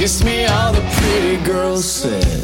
kiss me, all the pretty girls said.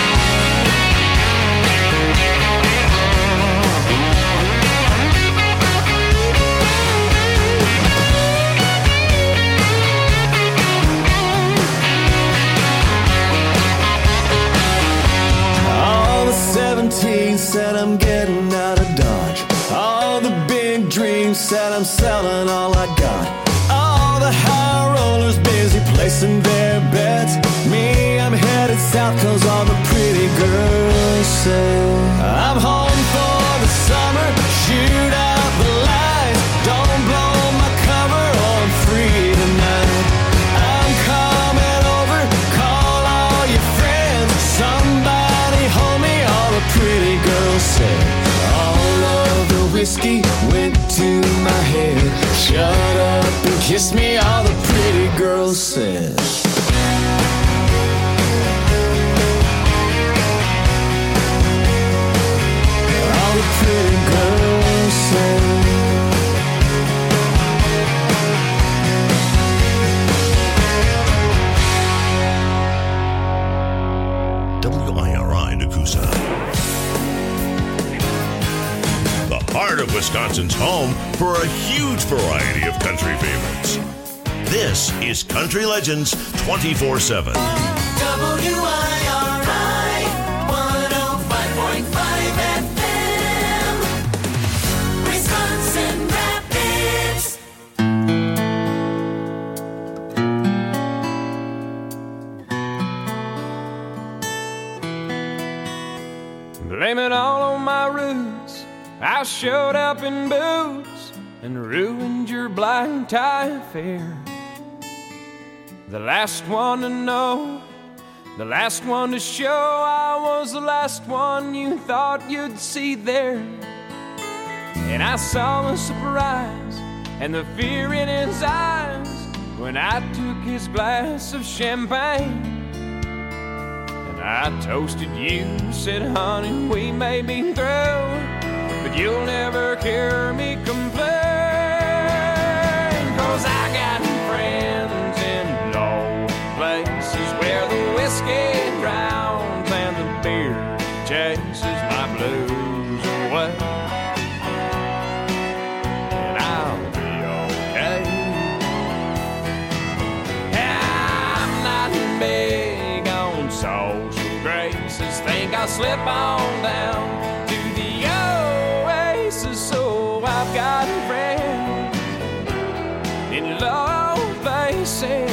All the 17 said I'm getting out of Dodge. All the big dreams said I'm selling all I got. All the high rollers busy placing their bets. Me, I'm headed south cause all the pretty girls say I'm home for the summer, shoot out the lights. Don't blow my cover or I'm free tonight. I'm coming over, call all your friends. Somebody hold me, all the pretty girls say. All of the whiskey went to my head. Shut up and kiss me, all the pretty girls said. All the pretty girls said. WIRI Nakusa. The heart of Wisconsin's home for a huge variety of country favorites. This is Country Legends 24/7. WIRI 105.5 FM, Wisconsin Rapids. Blame it all on my roots. I showed up in boots and ruined your black tie affair. The last one to know, the last one to show, I was the last one you thought you'd see there. And I saw the surprise and the fear in his eyes when I took his glass of champagne. And I toasted you, said, honey, we may be through, but you'll never hear me complain. 'Cause I got friends in low places where the whiskey drowns and the beer chases my blues away. And I'll be okay. I'm not big on social graces. Think I'll slip on down to the oasis. So I've got friends in low places.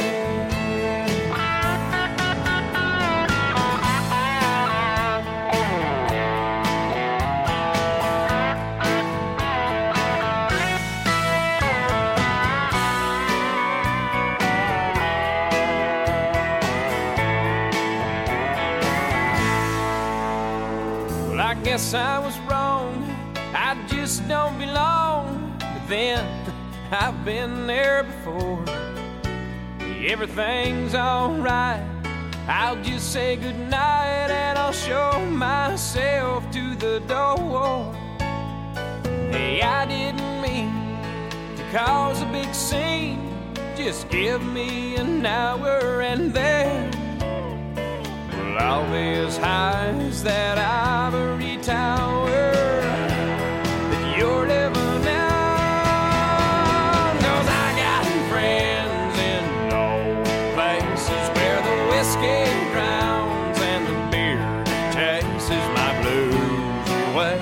Well, I guess I was wrong. I just don't belong. But then I've been there before. Everything's alright. I'll just say goodnight and I'll show myself to the door. Hey, I didn't mean to cause a big scene. Just give me an hour and then we'll all be as high as that ivory tower that you're living in. 'Cause I got friends in low places where the whiskey drowns and the beer chases my blues away.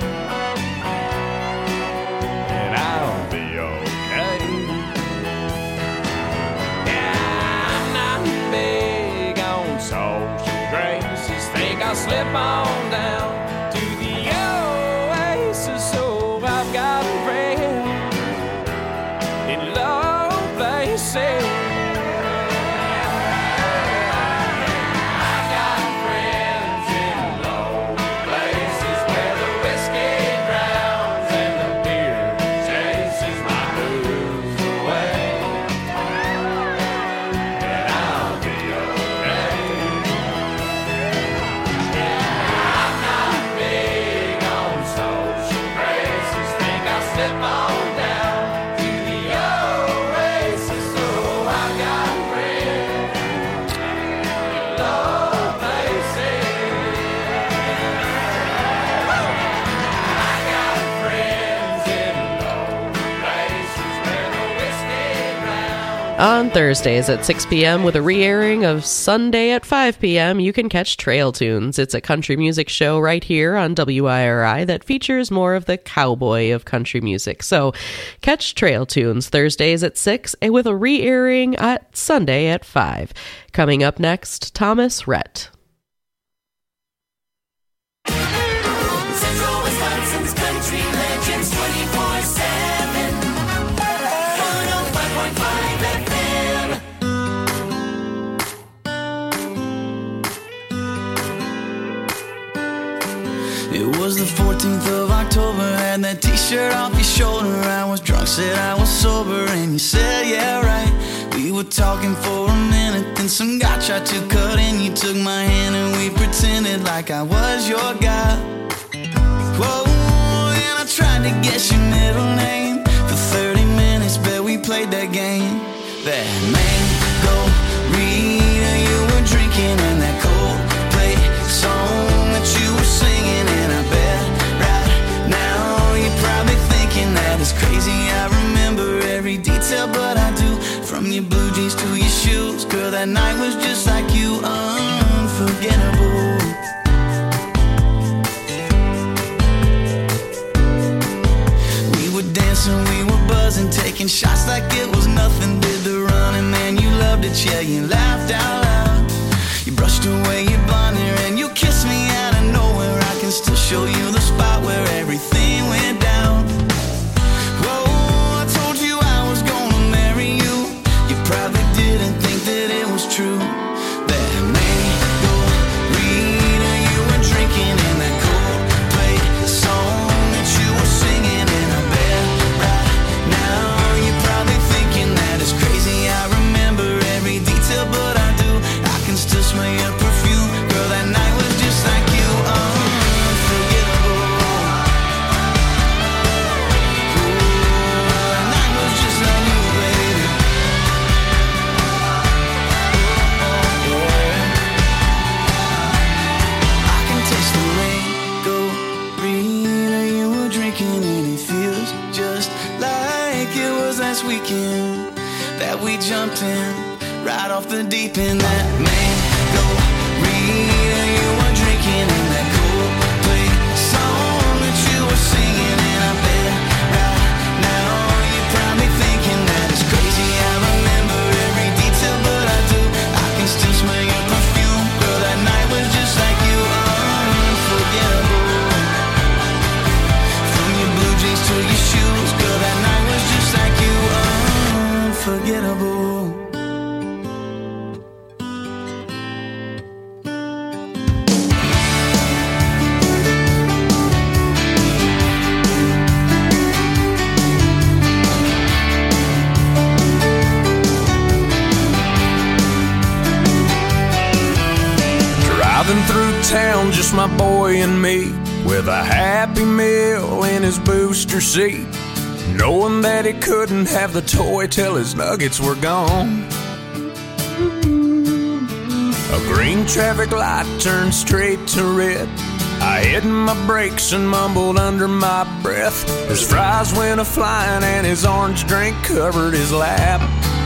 And I'll be okay. Yeah, I'm not big on social graces. Think I'll slip on down to On Thursdays at 6 p.m. with a re-airing of Sunday at 5 p.m., you can catch Trail Tunes. It's a country music show right here on WIRI that features more of the cowboy of country music. So catch Trail Tunes Thursdays at 6 with a re-airing at Sunday at 5. Coming up next, Thomas Rhett. Central Wisconsin's country legends 24/7. 105.5 FM. It was the 14th of October, had that t-shirt off your shoulder. I was drunk, said I was sober, and you said, yeah, right. We were talking for a minute, then some guy tried to cut in. You took my hand and we pretended like I was your guy. Whoa, and I tried to guess your middle name. For 30 minutes, bet we played that game. That mango Rita you were drinking, and that Coldplay song that you were singing. And I bet right now you're probably thinking that it's crazy I remember every detail, but I do. From your blue jeans to your shoes, girl, that night was just like you, unforgettable. We were dancing, we were buzzing, taking shots like it was nothing. Did the running, man, you loved it, yeah, you laughed out loud. You brushed away your blonde hair and you kissed me out of nowhere. I can still show you the spot where everything went down. Whoa, I told you I was gonna marry you. You probably didn't think that it was true. That mango Rita you were drinking, and that Coldplay song that you were singing. And I bet right now you're probably thinking that it's crazy I remember every detail, but I do. I can still smell your perfume, girl, that night was just like you, unforgettable. Ooh, that night was just like you, baby. I can taste the mango Rita you were drinking, and it feels just like it was last weekend that we jumped in right off the deep end. That mango Rita you were drinking, and that Coldplay song that you were singing. And I bet right now you're probably thinking that it's crazy I remember every detail, but I do. I can still smell your perfume, girl, that night was just like you, unforgettable. From your blue jeans to your shoes, girl, that night was just like you, unforgettable. Driving through town, just my boy and me, with a Happy Meal in his booster seat, knowing that he couldn't have the toy till his nuggets were gone. A green traffic light turned straight to red. I hit my brakes and mumbled under my breath. His fries went a-flying and his orange drink covered his lap.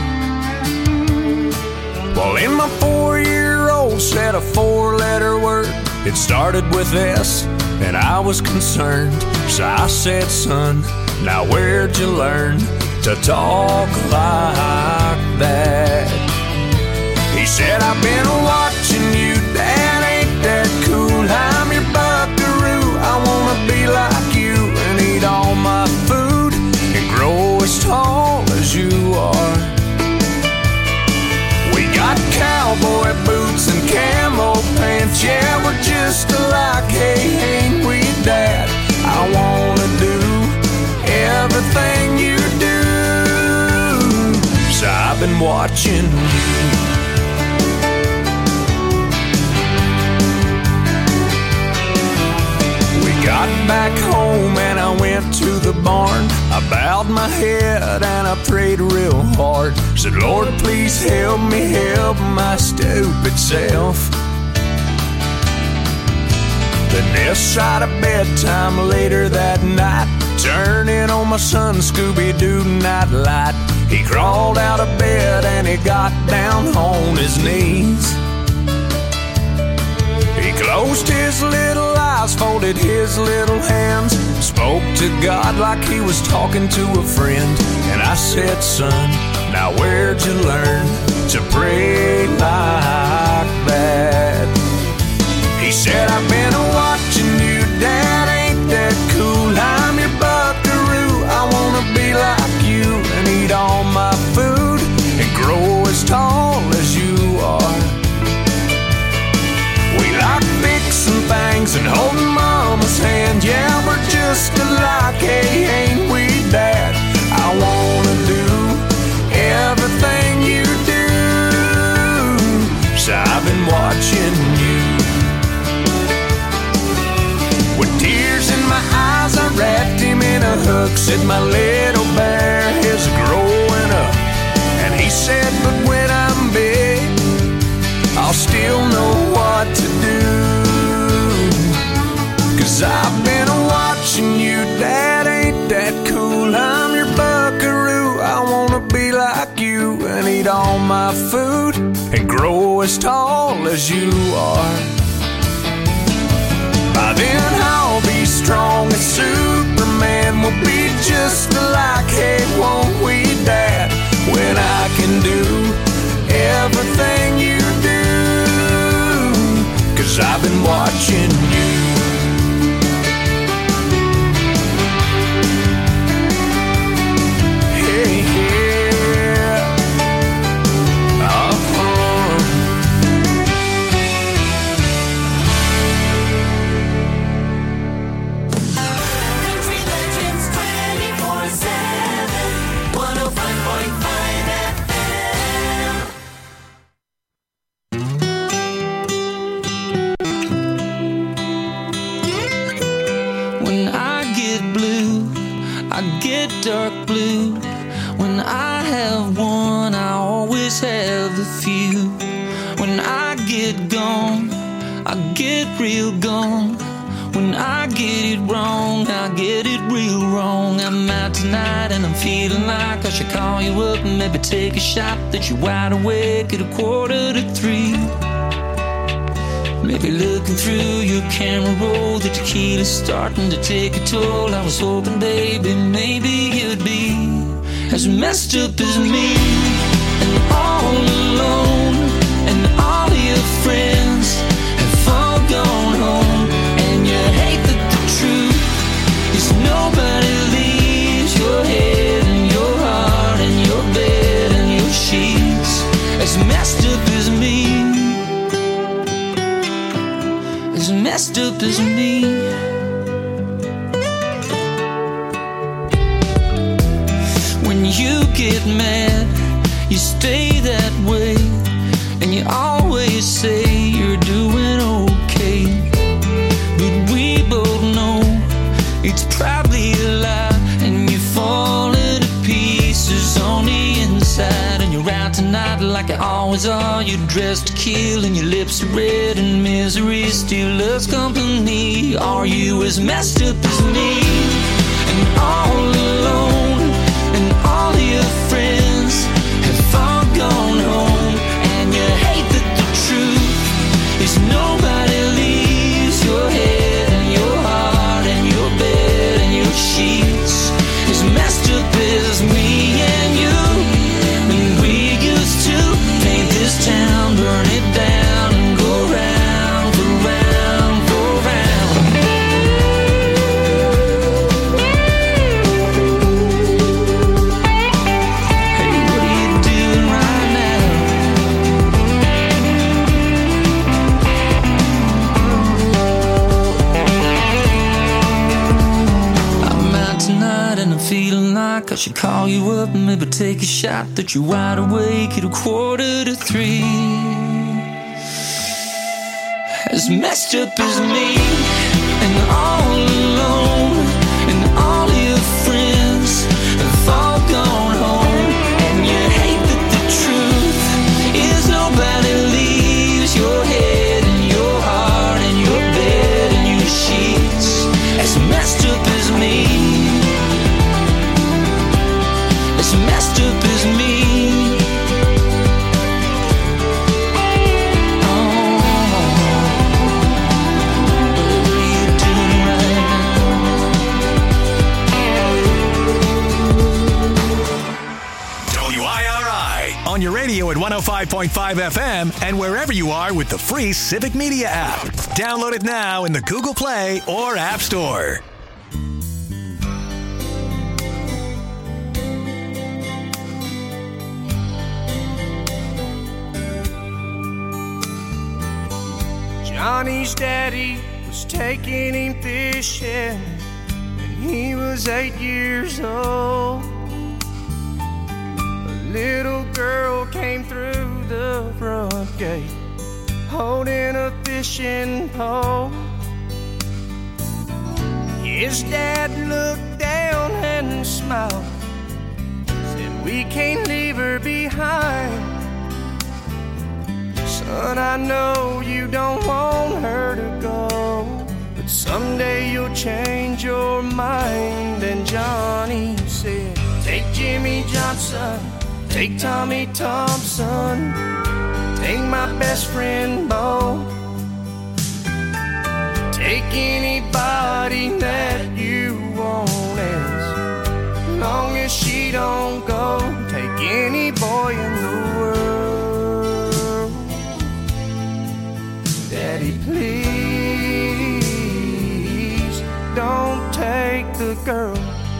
Well, in my 4-year-old said a 4-letter word. It started with S, and I was concerned. So I said, son, now where'd you learn to talk like that? He said, I've been watching you, Dad, ain't that cool? I'm your buckaroo, I wanna be like you and eat all my food and grow as tall as you are. We got cowboy boots and camo pants, yeah, we're just alike, hey, ain't we, Dad? I wanna do everything you do, so I've been watching you. Got back home and I went to the barn. I bowed my head and I prayed real hard. Said, Lord, please help me help my stupid self. The desk right at bedtime later that night, turning on my son Scooby-Doo nightlight. He crawled out of bed and he got down on his knees. He closed his little eyes, folded his little hands, spoke to God like he was talking to a friend. And I said, son, now where'd you learn to pray like that? He said, I've been watching you, Dad, ain't that cool? I'm your buckaroo, I wanna be like you and eat all my food and grow as tall as you are. We like fixing things and holding Mama's hand. Yeah, we're just alike, hey, ain't we, Dad? I wanna do everything you do, so I've been watching you. With tears in my eyes, I wrapped him in a hook, said my little bear is growing up. And he said, but when I'm big, I'll still know what to do. 'Cause I've been watching you, Dad, ain't that cool? I'm your buckaroo, I wanna be like you and eat all my food and grow as tall as you are. By then I'll be strong as Superman, we'll be just alike, hey, won't we, Dad? When I can do everything you do, 'cause I've been watching you. Hey, yeah. Country Legends 24/7, 105.5 FM. When I get blue, I get dark blue. When I have one, I always have a few. When I get gone, I get real gone. When I get it wrong, I get it real wrong. I'm out tonight and I'm feeling like I should call you up and maybe take a shot that you're wide awake at 2:45. Maybe looking through your camera roll, the tequila's starting to take a toll. I was hoping, baby, maybe you'd be as messed up as me, and all alone, and all your friends have all gone home. And you hate that the truth is nobody leaves your head and your heart and your bed and your sheets as messed up as me, as messed up as me. When you get mad, you stay that way, and you always say you're doing okay. But we both know it's probably a lie, and you're falling to pieces on the inside. And you're out tonight like you always are. You're dressed to kill, and your lips are red, and misery still loves company. Are you as messed up as me, and all alone, and all your friends have all gone home? And you hate that the truth is nobody leaves your head and your heart and your bed and your sheets as messed up as me and you. And we used to paint this town, burn it down, and go round for round for round. Hey, what are you doing right now? I'm out tonight and I'm feeling like I should call you up and maybe take a shot that you're wide awake at 2:45. As messed up as me, and all alone, and all your friends have all gone home. And you hate that the truth is nobody leaves your head and your heart and your bed and your 105.5 FM and wherever you are with the free Civic Media app. Download it now in the Google Play or App Store. Johnny's daddy was taking him fishing when he was 8 years old. A little girl came through the front gate holding a fishing pole. His dad looked down and smiled, said, "We can't leave her behind. Son, I know you don't want her to go, but someday you'll change your mind." And Johnny said, "Take Jimmy Johnson, take Tommy Thompson, take my best friend Bo, take anybody that you want, as long as she don't go. Take any boy in the world. Daddy, please don't take the girl."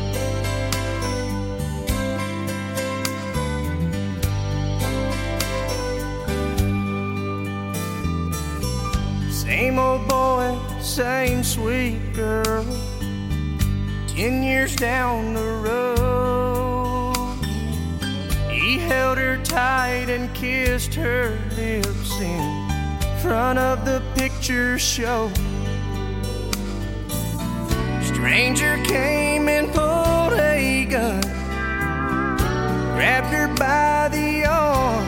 Same old boy, same sweet girl, 10 years down the road. He held her tight and kissed her lips in front of the picture show. Stranger came and pulled a gun, grabbed her by the arm,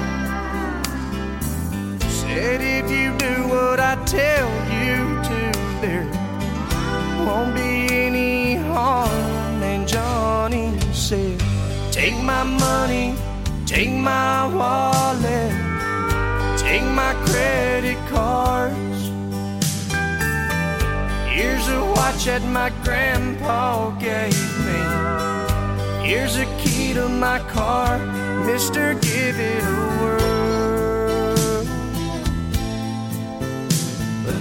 said, "If you do what I tell you to, there won't be any harm." And Johnny said, "Take my money, take my wallet, take my credit cards. Here's a watch that my grandpa gave me. Here's a key to my car. Mister, give it a whirl. But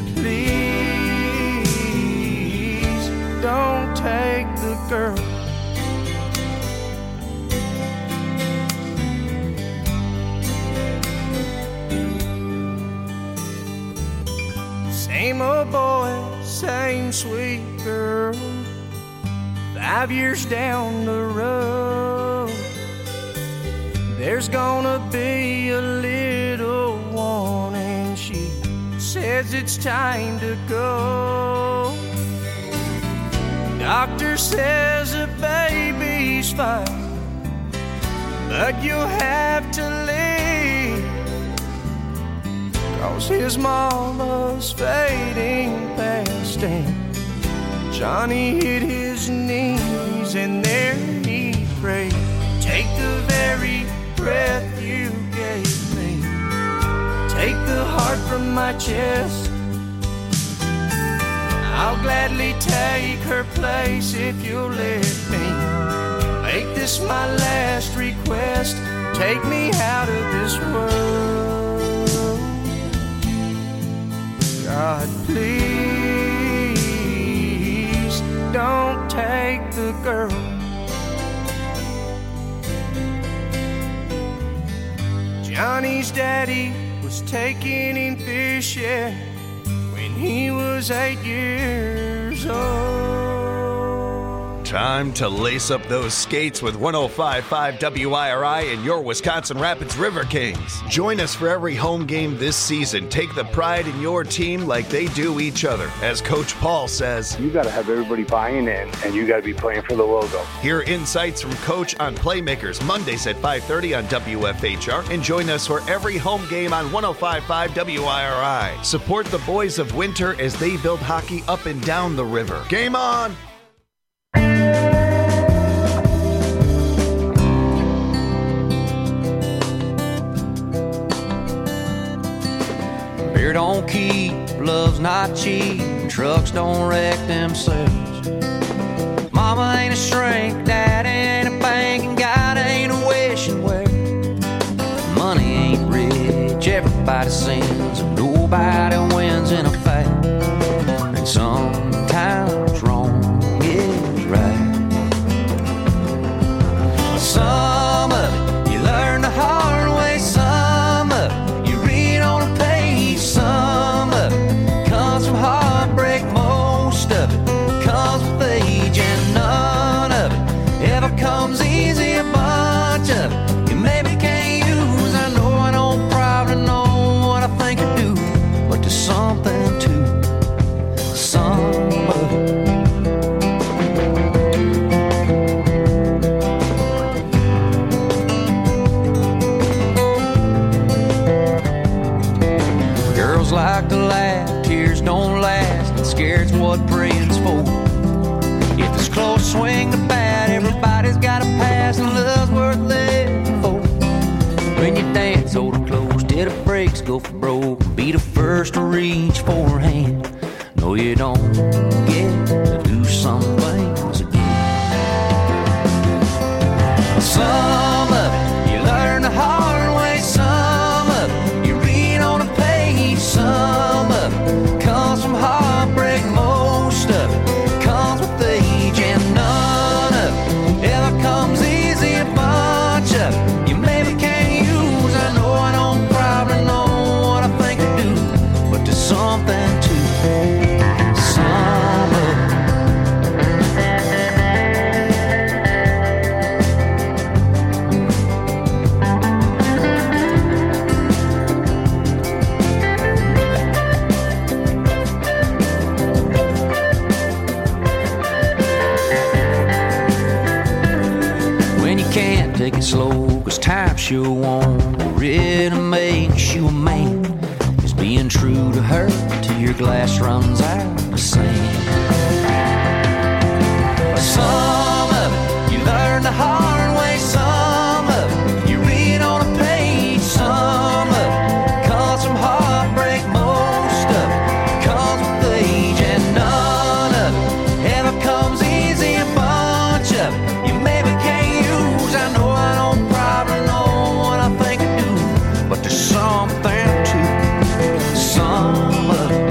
please don't take the girl." Same old boy, same sweet girl, 5 years down the road. There's gonna be a little one, and she says it's time to go. Doctor says the baby's fine, but you'll have to leave, 'cause his mama's fading fast. And Johnny hit his knees and there he prayed, "Take the very breath you gave me, take the heart from my chest. I'll gladly take her place if you'll let me. Make this my last request, take me out of this world. God, please don't take the girl." Johnny's daddy was taking him fishing when he was 8 years old. Time to lace up those skates with 105.5 WIRI and your Wisconsin Rapids River Kings. Join us for every home game this season. Take the pride in your team like they do each other. As Coach Paul says, you got to have everybody buying in, and you got to be playing for the logo. Hear insights from Coach on Playmakers Mondays at 5:30 on WFHR, and join us for every home game on 105.5 WIRI. Support the boys of Winter as they build hockey up and down the river. Game on! Beer don't keep, love's not cheap, trucks don't wreck themselves. Mama ain't a shrink, dad ain't a bank, and God ain't a wishing well. Money ain't everybody sins and nobody wins in a fight. And sometimes wrong is right. Some of it you learn the hard way, some of it you read on a page, some of it comes from heartbreak, most of it comes with age, and none of it ever comes easy. A bunch of it you maybe can't use. I know I don't probably know what I think I do, but there's something to some of it. Girls like to laugh, tears don't last, and scared's what praying's for. If it's close, swing the bat, everybody's got a pass, and love's worth living for. When you dance, hold it close till the brakes go for broke. Be the first to reach for her hand. No, you don't get to do some things again. Some of it you learn the hard way, some of it you read on a page, some of it comes from heartbreak, most of it comes with age, and none of it ever comes easy. A bunch of it you maybe can't use. I know I don't probably know what I think I do, but there's something to some of it. When you can't take it slow, cause time sure won't. Really makes you a man, is being true to her till your glass runs out of sand. Some of it you learn the hard way, some of it you read on a page, some of it comes from heartbreak, most of it comes with age, and none of it ever comes easy. A bunch of it you maybe can't use. I know I don't probably know what I think I do, but there's something to some of it.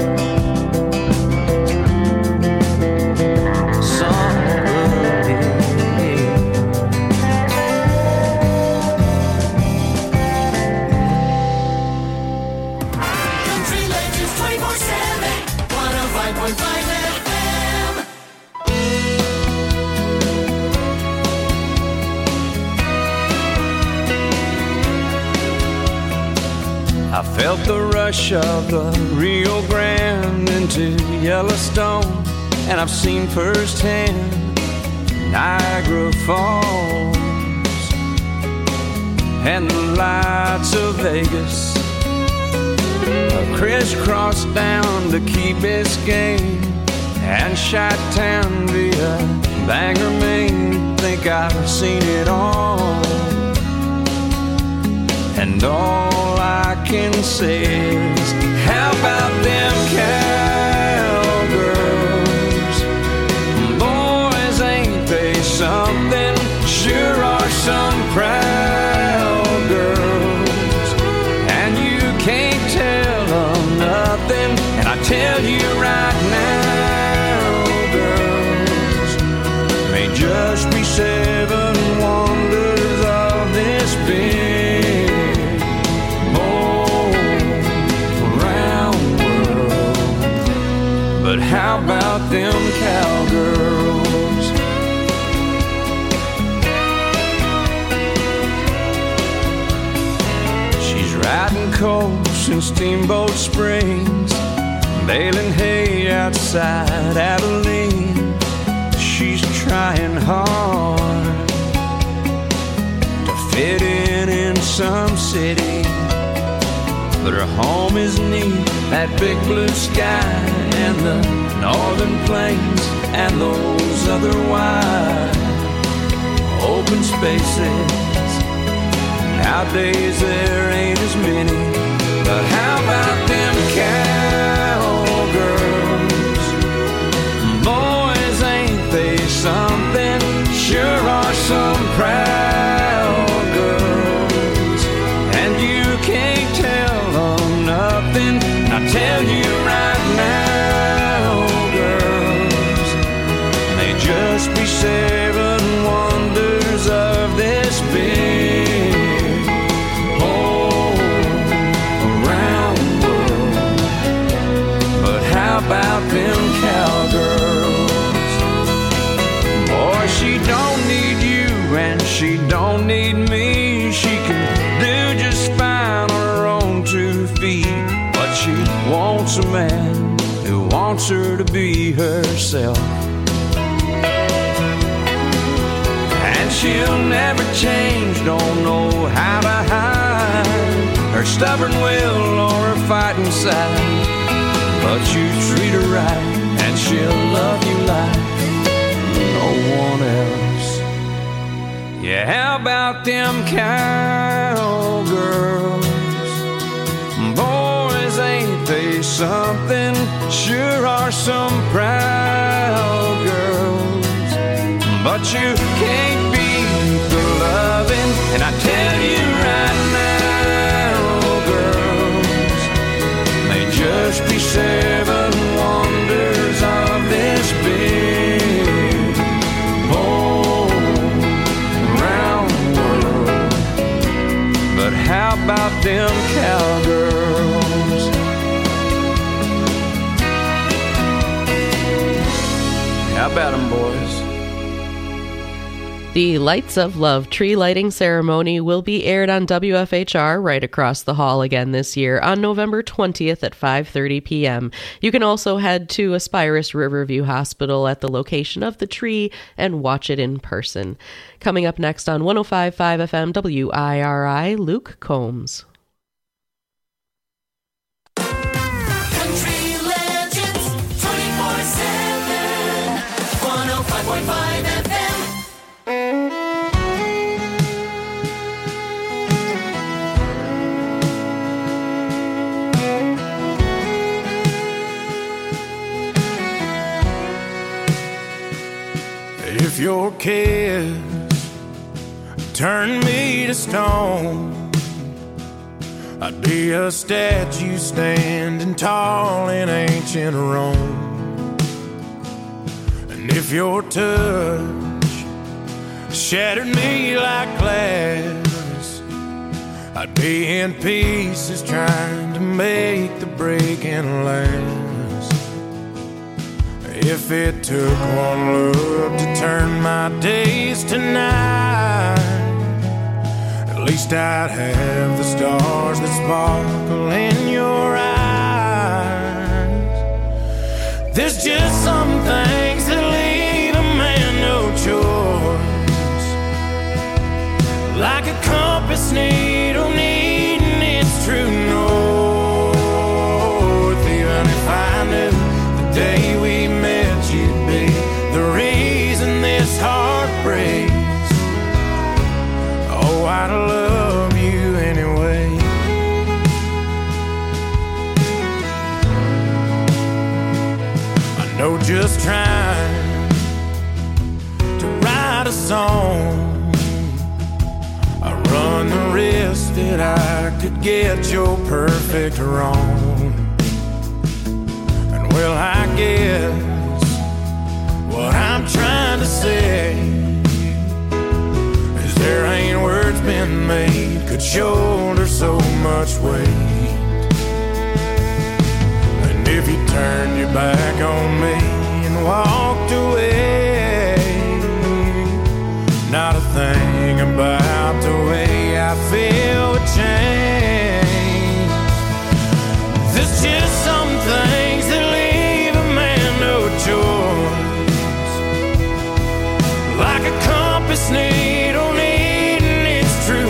Some of it. Country Legends 24/7, 105.5 FM. I felt the rush of the Rio Grande into Yellowstone, and I've seen firsthand Niagara Falls and the lights of Vegas. I crisscrossed down to Key Biscayne and Chi-Town via Bangor, Maine. Think I've seen it all, and all I can say is, how about them cowgirls? Boys, ain't they something? Sure are some proud girls, and you can't tell them nothing. And I tell you right now, girls, may just be 7 wonders of this big round world. But how about them cowgirls? She's riding coast in Steamboat Springs, baling hay outside Abilene. She's trying hard to fit in some city, but her home is neat, that big blue sky and the northern plains and those other wide open spaces. Nowadays there ain't as many, but how about them cowgirls? Boys, ain't they something? Sure are some proud girls, and you can't tell them just be 7 wonders of this big whole around world. But how about them cowgirls? Boy, she don't need you and she don't need me. She can do just fine on her own 2 feet. But she wants a man who wants her to be herself. And she'll never change, don't know how to hide her stubborn will or her fighting side. But you treat her right and she'll love you like no one else. Yeah, how about them cowgirls? Boys, ain't they something? Sure are some proud girls. But you can't beat the loving. And I tell you right now, girls, may just be 7 wonders of this big whole round world. But how about them cowgirls? How about them, boys? The Lights of Love tree lighting ceremony will be aired on WFHR right across the hall again this year on November 20th at 5:30 p.m. You can also head to Aspirus Riverview Hospital at the location of the tree and watch it in person. Coming up next on 105.5 FM WIRI, Luke Combs. Country legends 24/7. 105.5 FM. If your kiss turned me to stone, I'd be a statue standing tall in ancient Rome. And if your touch shattered me like glass, I'd be in pieces trying to make the breaking last. If it took one look to turn my days to night, at least I'd have the stars that sparkle in your eyes. There's just some things that leave a man no choice, like a compass needle needing its true north. Even if I knew the day we met you'd be the reason this heart breaks, oh, I'd love you anyway. I know just trying to write a song, I run the risk that I could get your perfect wrong. And well, I guess what I'm trying to say is there ain't words been made could shoulder so much weight. And if you turned your back on me and walked away, not a thing about the way I feel would change. There's just some things that leave a man no choice, like a compass needle needing its true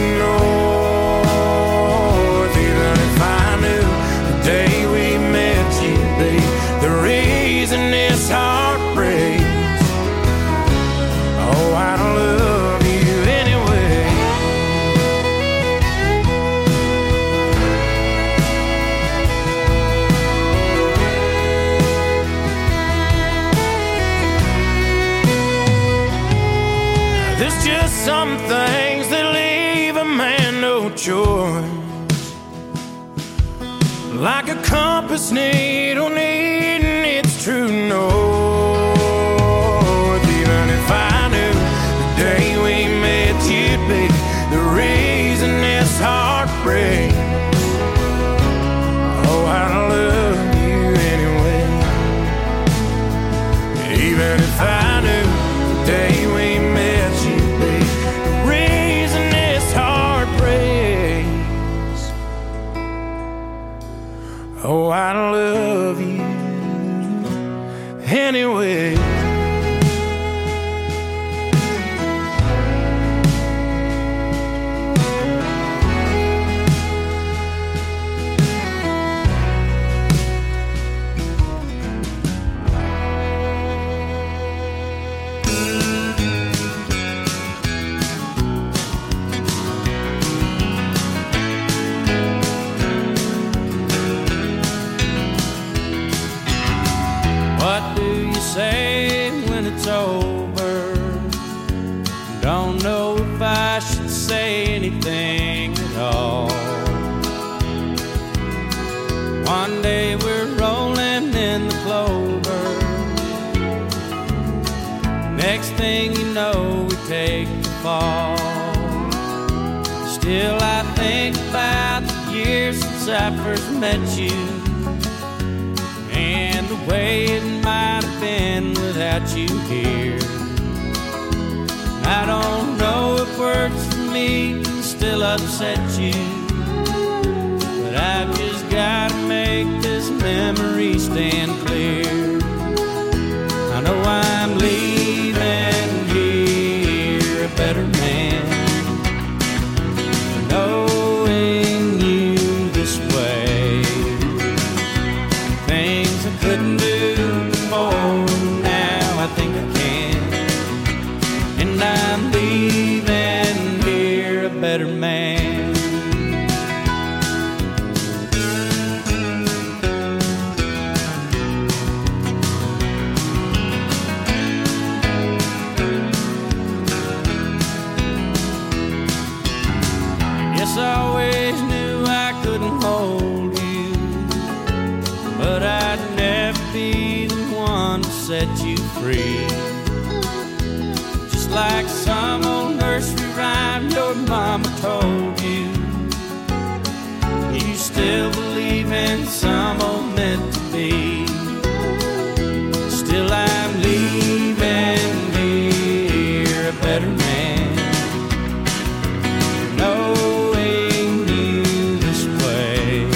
north. Even if I knew the day we met you'd be the reason this heart breaks, oh, I'd love you anyway. There's just some things that leave a man no choice, like a compass needle needing its true north. Even if over. Don't know if I should say anything at all. One day we're rolling in the clover. Next thing you know, we take the fall. Still I think about the years since I first met you, and the way it might have been without you here. I don't know if words for me can still upset you, but I've just gotta make this memory stand clear. I know I'm leaving here a better man, knowing you this way. Things I couldn't do before, now I think I can. And I'm leaving here a better man. Yes, I always knew I couldn't hold you, but I'd never be the one to set you free. Just like some old nursery rhyme your mama told you, you still believe in some old meant to be. Still I'm leaving here a better man, knowing you this way.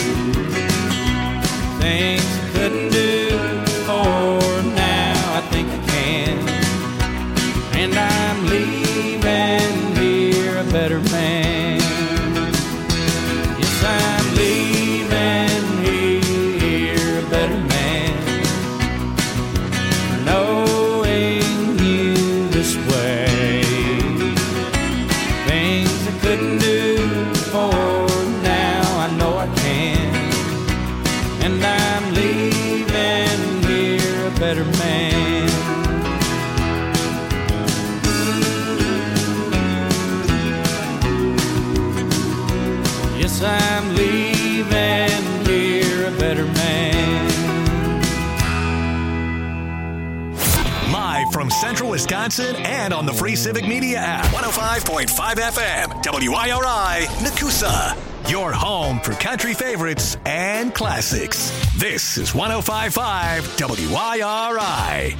Things I couldn't do before, now I think I can. And I'm leaving here a better man. Yes, I'm leaving here a better man, knowing you this way. Things I couldn't do before, now I know I can. And I'm leaving here a better man. Yes, I'm leaving here a better man. Live from Central Wisconsin and on the free Civic Media app. 105.5 FM, WIRI, Nakusa. Your home for country favorites and classics. This is 105.5 WIRI.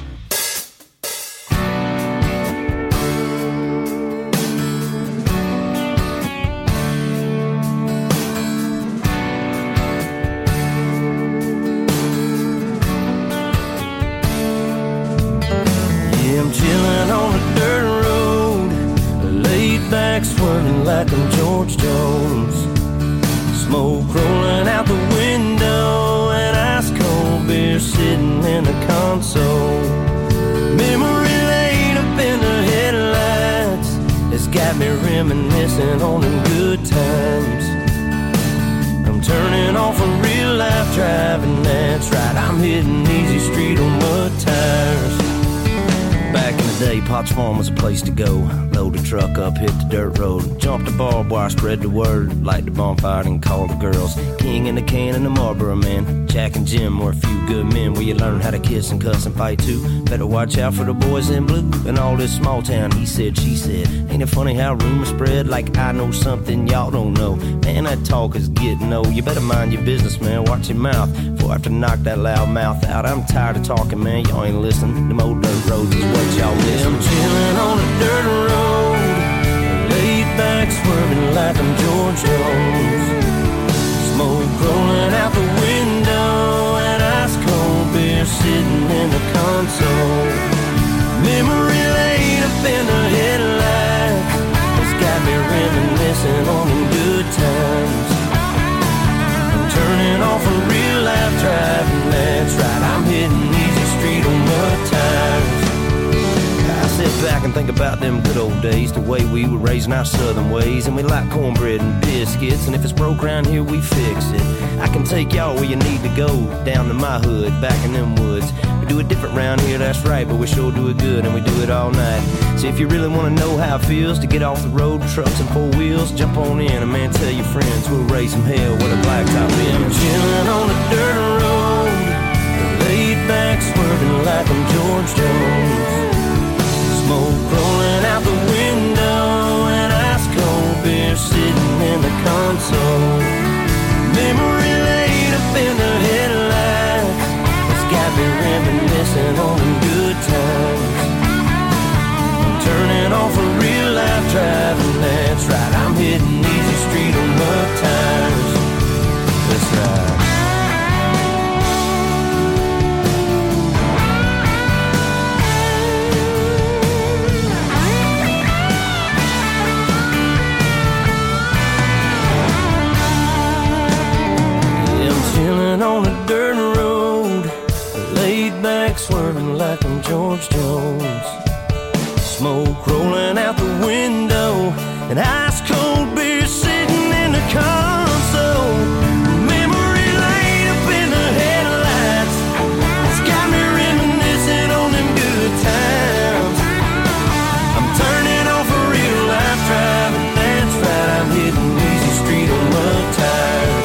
I'm chilling on a dirt road, laid back swerving like I'm George Jones. Smoke rolling out the window and ice cold beer sitting in the console. Memory lane up in the headlights has got me reminiscing on them good times. I'm turning off a real life driving, that's right, I'm hitting easy street on mud tires. Back in the day, Potts Farm was a place to go. Load the truck up, hit the dirt road. Jump the barbed wire, spread the word. Light the bonfire and call the girls. King in the can and the Marlboro man. Jack and Jim were a few good men where you learn how to kiss and cuss and fight too. Better watch out for the boys in blue. And all this small town, he said, she said. Ain't it funny how rumors spread like I know something y'all don't know? Man, that talk is getting old. You better mind your business, man. Watch your mouth before I have to knock that loud mouth out. I'm tired of talking, man. Y'all ain't listening. Them old dirt roads is what y'all miss. I'm chilling on a dirt road, laid back swerving like I'm George Jones. Smoke rolling out the window and ice cold beer sitting in the console. Memory lane up in the headlights has got me reminiscing on them good times. I'm turning off a real life driving, that's right, I'm hitting easy street on mud tires. I said back and think about them good old days, the way we were raising our southern ways. And we like cornbread and biscuits, and if it's broke around here, we fix it. I can take y'all where you need to go, down to my hood, back in them woods. We do it different round here, that's right, but we sure do it good, and we do it all night. So if you really want to know how it feels to get off the road, trucks and four wheels, jump on in, and man, tell your friends we'll raise some hell with a blacktop in. I'm chilling on the dirt road, laid back, swerving like I'm George Jones. Smoke rolling out the window, and ice cold beer sitting in the console. Memory laid up in the headlights, it's got me reminiscing on the good times. I'm turning off a real life driving, that's right. I'm hitting easy street on mud tires, that's right. Chilling on a dirt road, laid back, swerving like I'm George Jones. Smoke rolling out the window, and ice cold beer sitting in the console. Memory laid up in the headlights, it's got me reminiscing on them good times. I'm turning off a real life driving, that's right. I'm hitting easy street on mud tires.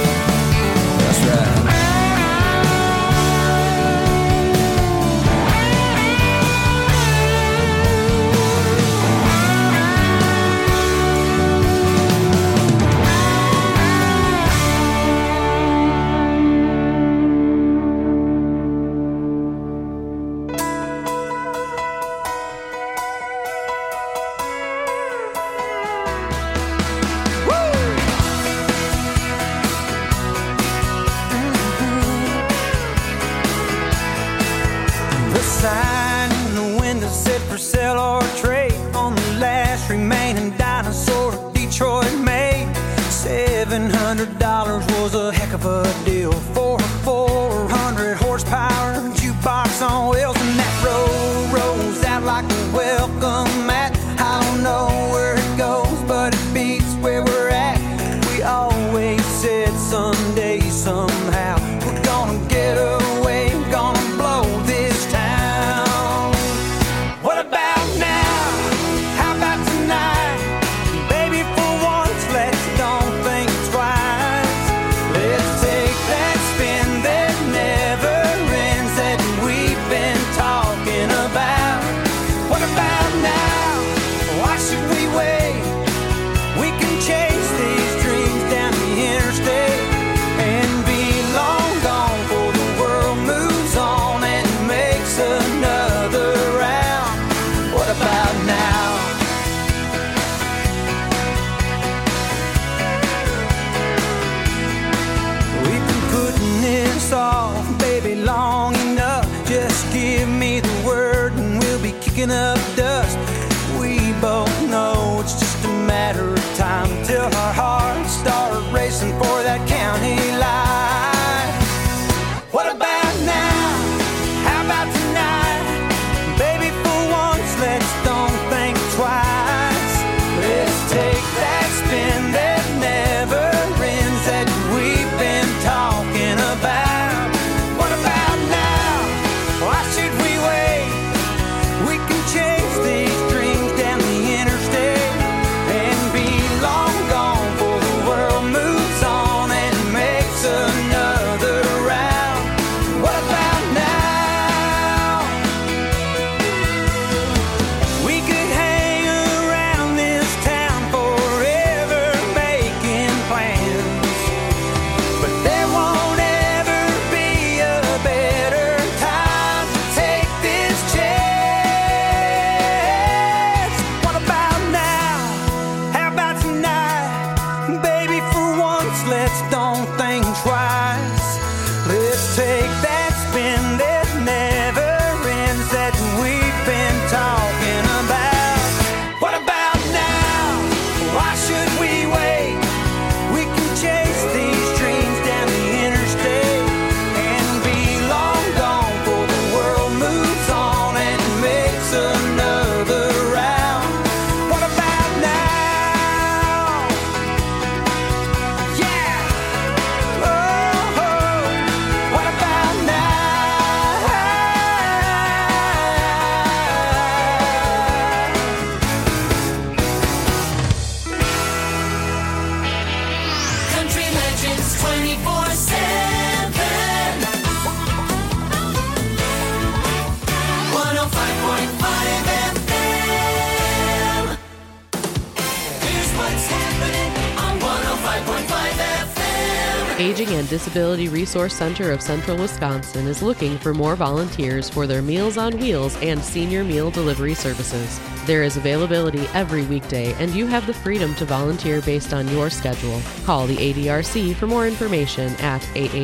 Aging and Disability Resource Center of Central Wisconsin is looking for more volunteers for their Meals on Wheels and senior meal delivery services. There is availability every weekday, and you have the freedom to volunteer based on your schedule. Call the ADRC for more information at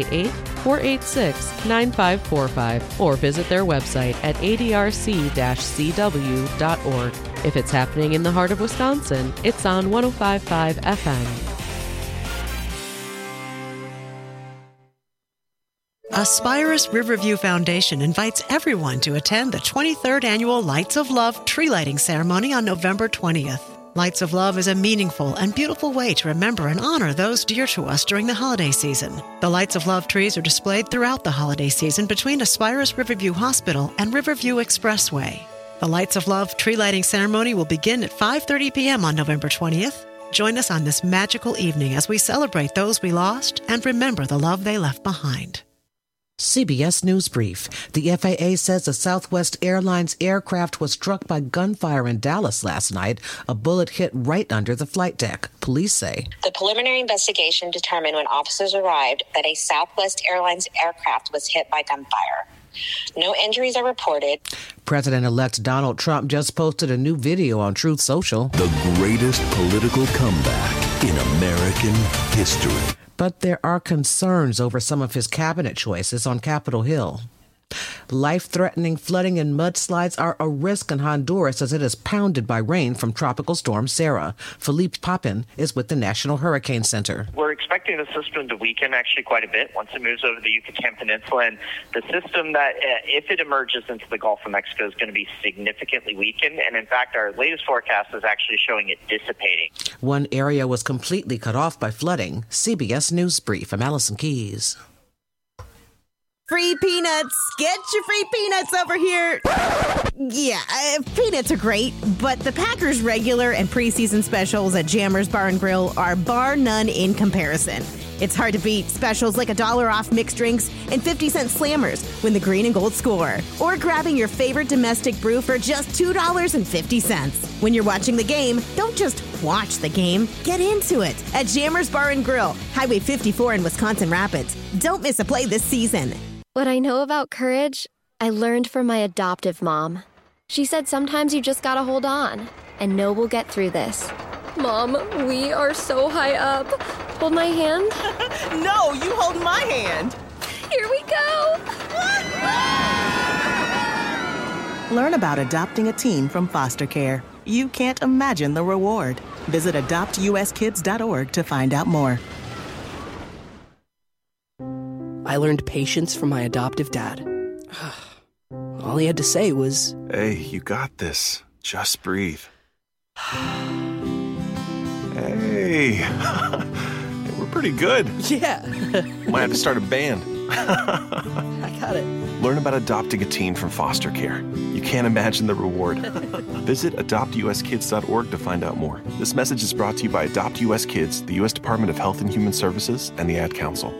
888-486-9545 or visit their website at adrc-cw.org. If it's happening in the heart of Wisconsin, it's on 105.5 FM. Aspirus Riverview Foundation invites everyone to attend the 23rd Annual Lights of Love tree lighting ceremony on November 20th. Lights of Love is a meaningful and beautiful way to remember and honor those dear to us during the holiday season. The Lights of Love trees are displayed throughout the holiday season between Aspirus Riverview Hospital and Riverview Expressway. The Lights of Love tree lighting ceremony will begin at 5:30 p.m. on November 20th. Join us on this magical evening as we celebrate those we lost and remember the love they left behind. CBS News Brief. The FAA says a Southwest Airlines aircraft was struck by gunfire in Dallas last night. A bullet hit right under the flight deck, police say. The preliminary investigation determined when officers arrived that a Southwest Airlines aircraft was hit by gunfire. No injuries are reported. President-elect Donald Trump just posted a new video on Truth Social. The greatest political comeback in American history. But there are concerns over some of his cabinet choices on Capitol Hill. Life-threatening flooding and mudslides are a risk in Honduras as it is pounded by rain from Tropical Storm Sarah. Philippe Papin is with the National Hurricane Center. We're expecting the system to weaken actually quite a bit once it moves over the Yucatan Peninsula. And the system that, if it emerges into the Gulf of Mexico, is going to be significantly weakened. And in fact, our latest forecast is actually showing it dissipating. One area was completely cut off by flooding. CBS News Brief. I'm Allison Keys. Free peanuts. Get your free peanuts over here. Yeah, peanuts are great, but the Packers regular and preseason specials at Jammers Bar and Grill are bar none in comparison. It's hard to beat specials like $1 off mixed drinks and 50-cent slammers when the green and gold score, or grabbing your favorite domestic brew for just $2.50. When you're watching the game, don't just watch the game. Get into it at Jammers Bar and Grill, Highway 54 in Wisconsin Rapids. Don't miss a play this season. What I know about courage, I learned from my adoptive mom. She said sometimes you just gotta hold on and know we'll get through this. Mom, we are so high up. Hold my hand. No, you hold my hand. Here we go. Learn about adopting a teen from foster care. You can't imagine the reward. Visit adoptuskids.org to find out more. I learned patience from my adoptive dad. All he had to say was, "Hey, you got this. Just breathe." Hey, we're pretty good. Yeah. Might have to start a band. I got it. Learn about adopting a teen from foster care. You can't imagine the reward. Visit adoptuskids.org to find out more. This message is brought to you by Adopt U.S. Kids, the U.S. Department of Health and Human Services, and the Ad Council.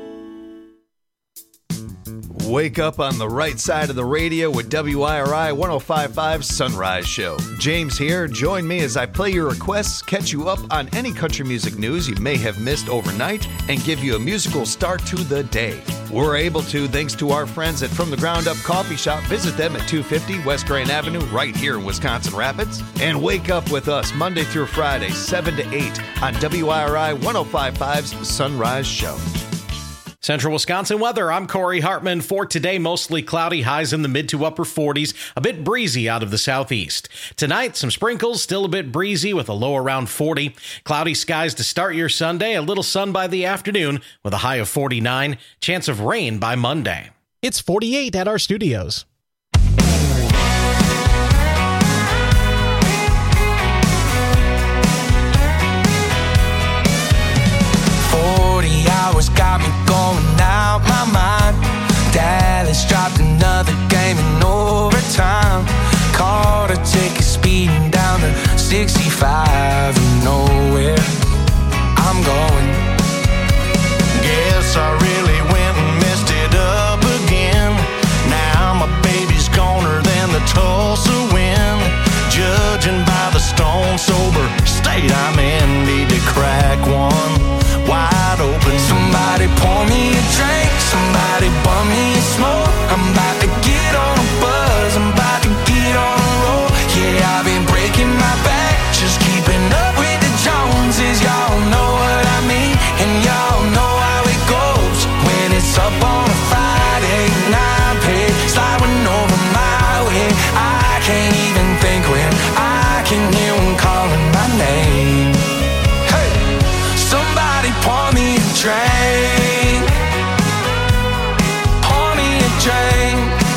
Wake up on the right side of the radio with WIRI 105.5 Sunrise Show. James here. Join me as I play your requests, catch you up on any country music news you may have missed overnight, and give you a musical start to the day. We're able to thanks to our friends at From the Ground Up Coffee Shop. Visit them at 250 West Grand Avenue right here in Wisconsin Rapids. And wake up with us Monday through Friday, 7 to 8 on WIRI 105.5's Sunrise Show. Central Wisconsin weather. I'm Corey Hartman. For today, mostly cloudy, highs in the mid to upper 40s, a bit breezy out of the southeast. Tonight, some sprinkles, still a bit breezy with a low around 40. Cloudy skies to start your Sunday, a little sun by the afternoon with a high of 49. Chance of rain by Monday. It's 48 at our studios. Hours got me going out my mind. Dallas dropped another game in overtime. Caught a ticket speeding down to 65 and nowhere I'm going. Guess I really went and messed it up again. Now my baby's goner than the Tulsa wind. Judging by the stone sober state I'm in, need to crack one wide open. Somebody pour me can hear one calling my name. Hey, somebody pour me a drink. Pour me a drink.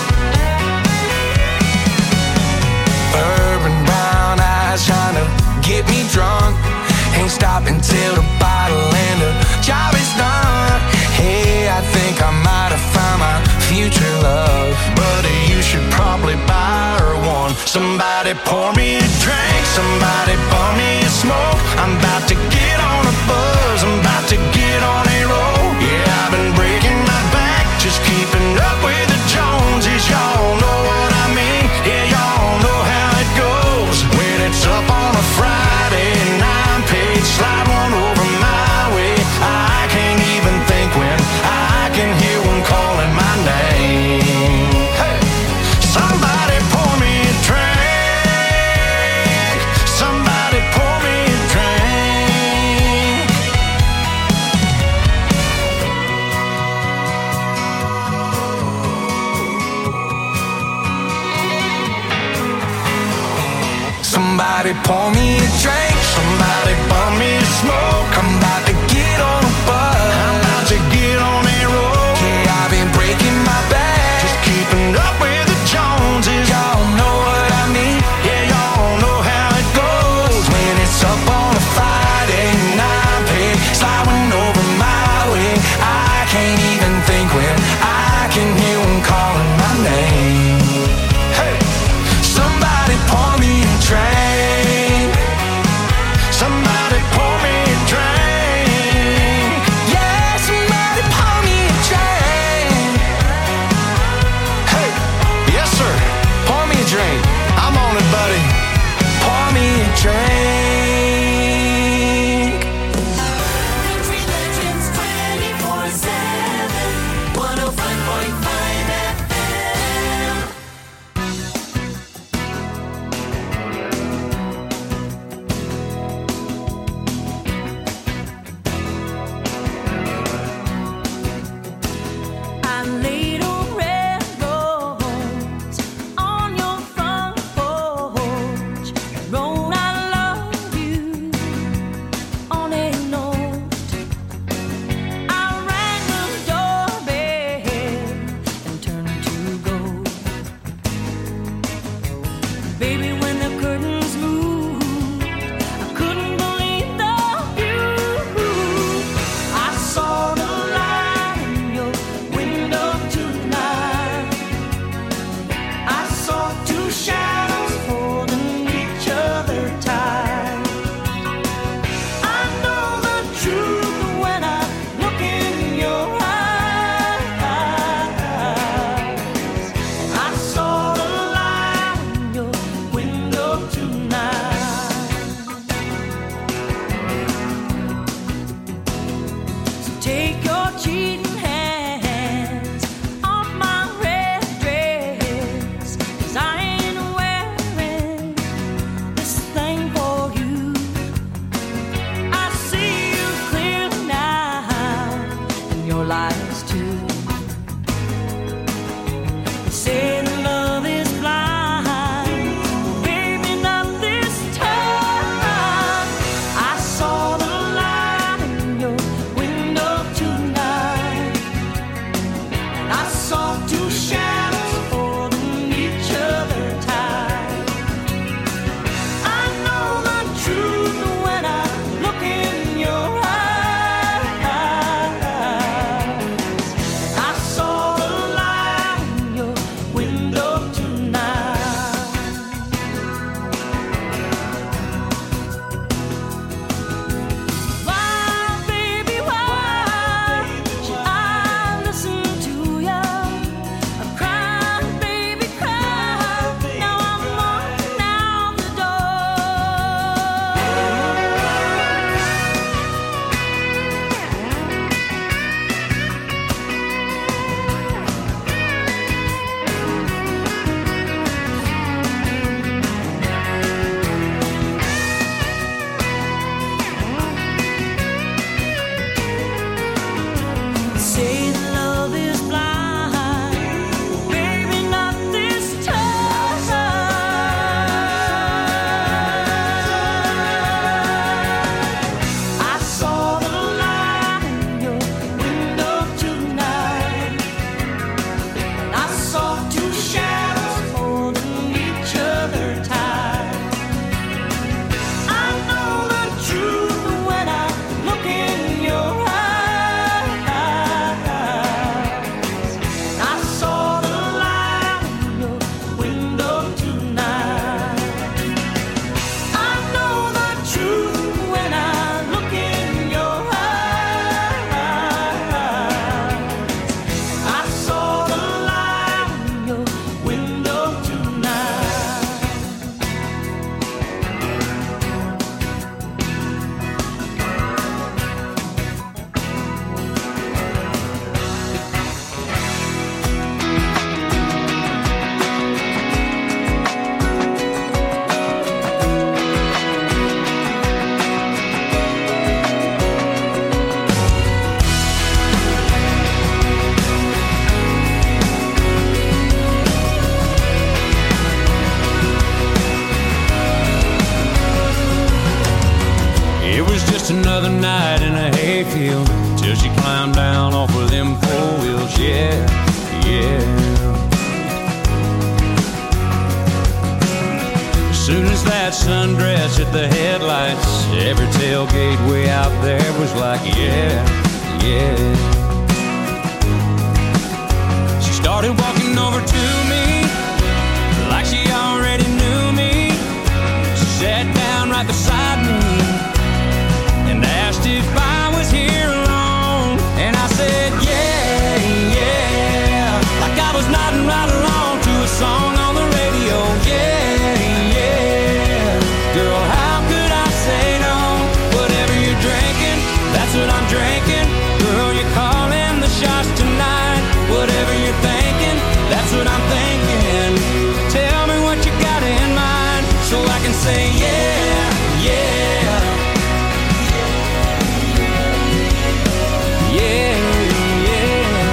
Urban brown eyes trying to get me drunk. Ain't stopping till the bottle and the job is done. Hey, I think I might have found my future love. Buddy, you should probably buy her one. Somebody pour me a drink. Somebody pour me a smoke. I'm about to get on a buzz. I'm about to get on a roll. Yeah, I've been breaking my back, just keeping up with the Joneses. Y'all know what I mean. Yeah, y'all know how it goes. When it's up on a Friday and I'm paid, slide one over my way. I can't even think when I can hear one calling my name. Hey, somebody pour me a drink. Somebody pour me a drink. Somebody pour me a drink. Somebody pour me a smoke. I'm about to get on a bus. I'm about to get on a roll. Yeah, I've been breaking my back, just keeping up with the Joneses. Y'all know what I mean. Yeah, y'all know how it goes. When it's up on a Friday and I'm paid, sliding over my way. I can't even think when I can hear one calling my name. Hey, somebody pour me a drink. Somebody pour me a drink. Yeah. It was just another night in a hayfield till she climbed down off of them 4 wheels. Yeah, yeah. As soon as that sundress hit the headlights, every tailgate way out there was like, yeah, yeah. She started walking over to me like she already knew me. She sat down right beside me and asked if I was here alone. And I said, yeah, yeah, like I was nodding right along to a song on the radio. Yeah, yeah, girl, how could I say no? Whatever you're drinking, that's what I'm drinking. Girl, you're calling the shots tonight. Whatever you're thinking, that's what I'm thinking. Tell me what you got in mind so I can say yeah, yeah. Yeah, yeah.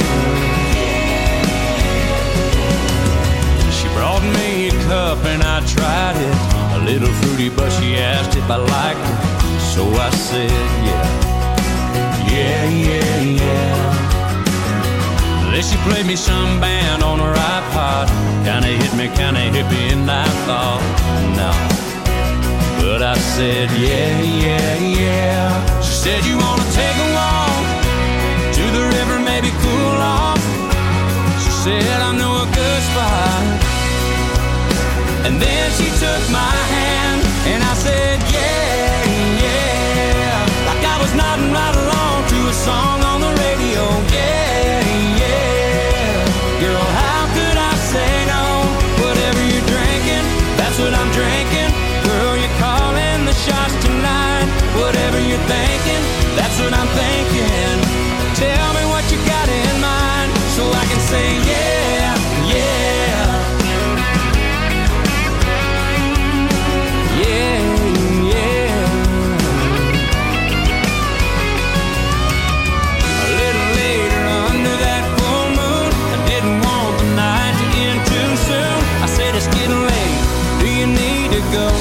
She brought me a cup and I tried it. A little fruity, but she asked if I liked it. So I said yeah, yeah, yeah, yeah. Then she played me some band on her iPod. Kinda hit me, and I thought, no. But I said, yeah, yeah, yeah. She said, you wanna take a walk to the river, maybe cool off? She said, I know a good spot. And then she took my hand, and I said, yeah, yeah. Like I was nodding right along to a song on the radio. Yeah, yeah. Girl, how could I say no? Whatever you're drinking, that's what I'm drinking. Girl, you're calling the shots tonight. Whatever you're thinking, that's what I'm thinking. Tell me what you got in mind so I can say yeah, yeah. Yeah, yeah. A little later under that full moon, I didn't want the night to end too soon. I said it's getting late, do you need to go?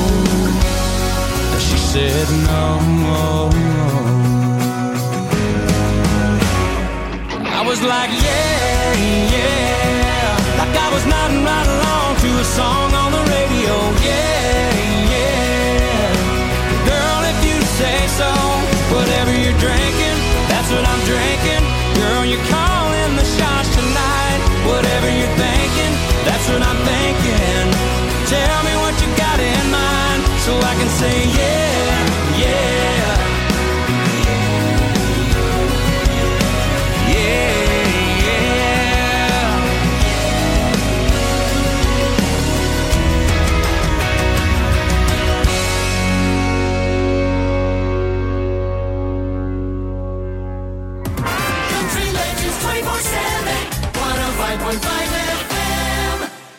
She said no. I was like yeah, yeah. Like I was nodding right along to a song on the radio. Yeah, yeah. Girl, if you say so, whatever you're drinking, that's what I'm drinking. Girl, you're calling the shots tonight. Whatever you're thinking, that's what I'm thinking. Tell me what you got in mind so I can say yeah, yeah. Country Legends 24/7, 105.5 FM.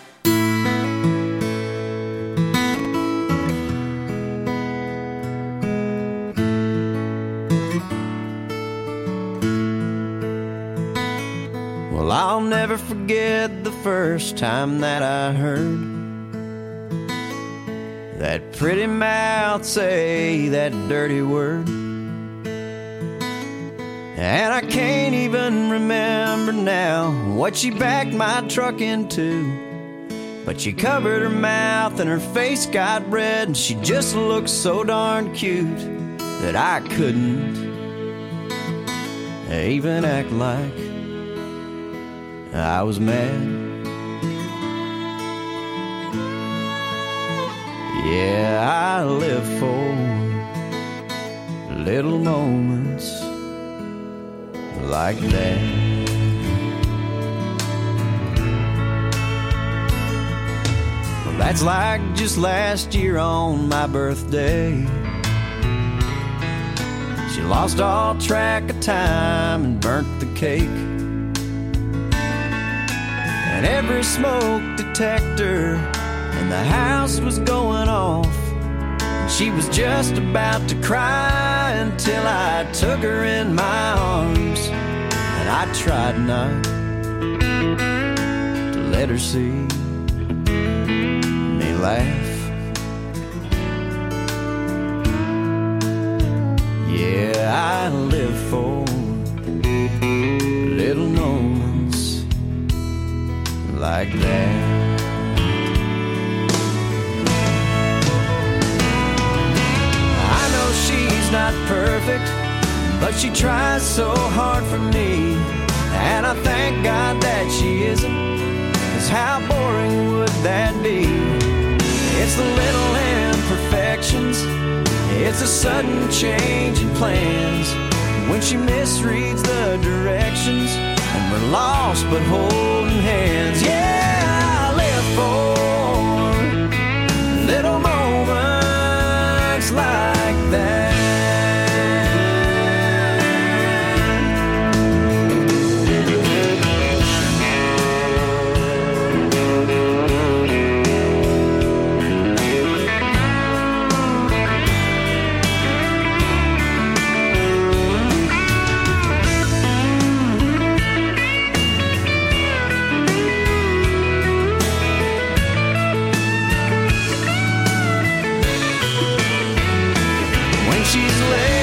Well, I'll never forget the first time that I heard that pretty mouth say that dirty word. And I can't even remember now what she backed my truck into, but she covered her mouth and her face got red, and she just looked so darn cute that I couldn't even act like I was mad. Yeah, I live for little moments like that. Well, that's like just last year on my birthday. She lost all track of time and burnt the cake. And every smoke detector in the house was going off. And she was just about to cry until I took her in my arms. And I tried not to let her see me laugh. like that. I know she's not perfect, but she tries so hard for me, and I thank God that she isn't, 'cause how boring would that be? It's the little imperfections, it's a sudden change in plans, when she misreads the directions, and we're lost but holding hands. Yeah, I live for little moments like that. She's late